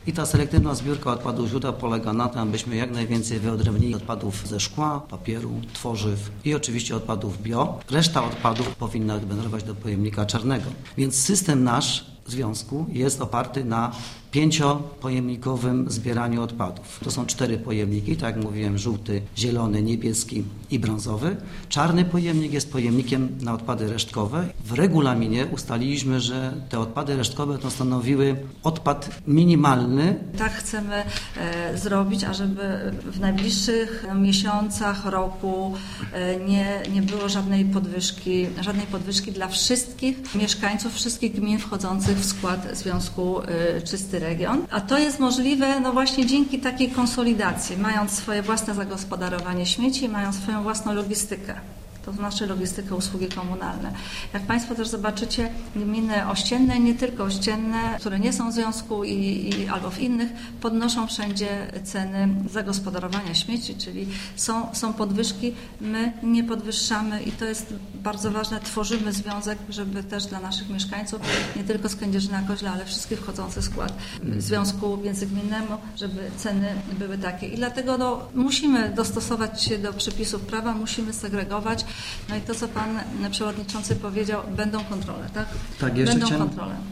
I ta selektywna zbiórka odpadów źródeł polega na tym, abyśmy jak najwięcej wyodrębnili odpadów ze szkła, papieru, tworzyw i oczywiście odpadów bio. Reszta odpadów powinna wędrować do pojemnika czarnego. Więc system nasz związku jest oparty na 5-pojemnikowym zbieraniu odpadów. To są 4 pojemniki, tak jak mówiłem, żółty, zielony, niebieski i brązowy. Czarny pojemnik jest pojemnikiem na odpady resztkowe. W regulaminie ustaliliśmy, że te odpady resztkowe to stanowiły odpad minimalny. Tak chcemy zrobić, ażeby w najbliższych miesiącach, roku nie było żadnej podwyżki dla wszystkich mieszkańców, wszystkich gmin wchodzących w skład Związku Czysty Region. A to jest możliwe właśnie dzięki takiej konsolidacji, mając swoje własne zagospodarowanie śmieci, mając swoją własną logistykę. To znaczy logistykę, usługi komunalne. Jak Państwo też zobaczycie, gminy ościenne, nie tylko ościenne, które nie są w związku albo w innych, podnoszą wszędzie ceny zagospodarowania śmieci, czyli są podwyżki, my nie podwyższamy i to jest bardzo ważne. Tworzymy związek, żeby też dla naszych mieszkańców, nie tylko z Kędzierzyna-Koźla, ale wszystkich wchodzących w skład związku międzygminnemu, żeby ceny były takie. I dlatego musimy dostosować się do przepisów prawa, musimy segregować. No i to, co Pan Przewodniczący powiedział, będą kontrole, tak? Tak, jeszcze będą chciałem kontrole.